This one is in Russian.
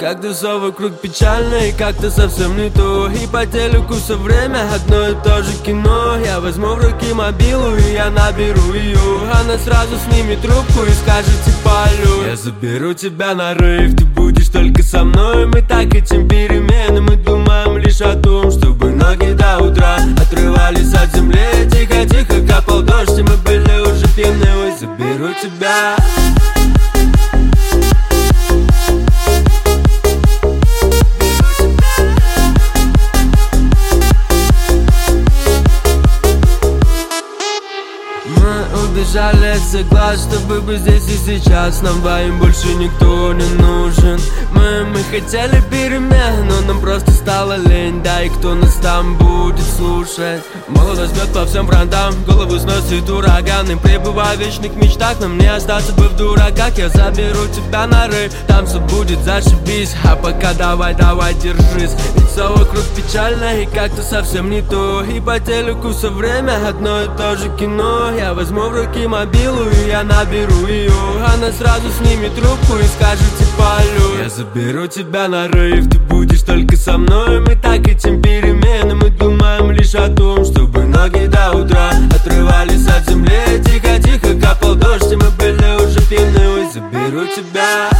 как-то все вокруг печально и как-то совсем не то. И по телеку все время одно и то же кино. Я возьму в руки мобилу и я наберу ее. Она сразу снимет трубку и скажет типа алло. Я заберу тебя на рейв, ты будешь только со мной. Мы так этим переменам и думаем лишь о том, чтобы ноги до утра отрывались от земли. Тихо-тихо капал дождь, и мы были уже пьяны. Ой, заберу тебя. Убежали от всех глаз, чтобы быть здесь и сейчас. Нам двоим больше никто не нужен. Мы хотели перемен, но нам просто стало лень. Да и кто нас там будет слушать? Молодость бьет по всем фронтам, голову сносит ураган. И пребывая в вечных мечтах, нам не остаться бы в дураках. Я заберу тебя на рейв, там все будет зашибись. А пока давай, держись. Ведь все вокруг печально и как-то совсем не то. И по телеку все время одно и то же кино. Я возьму в руки мобилу и я наберу ее. Она сразу снимет трубку и скажет типа алло. Я заберу тебя на рейв, ты будешь только со мной. Мы так этим переменам и думаем лишь о том, чтобы ноги до утра отрывались от земли. Тихо-тихо капал дождь, и мы были уже пьяны. Ой, заберу тебя.